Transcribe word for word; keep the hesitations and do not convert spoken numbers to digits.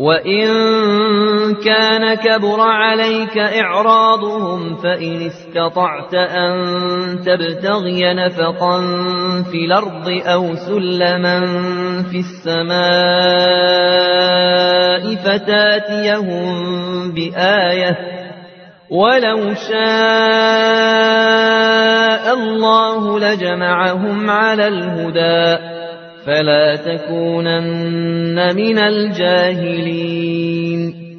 وإن كان كبر عليك إعراضهم فإن استطعت أن تبتغي نفقا في الأرض أو سلما في السماء فتاتيهم بآية ولو شاء الله لجمعهم على الهدى فلا تكونن من الجاهلين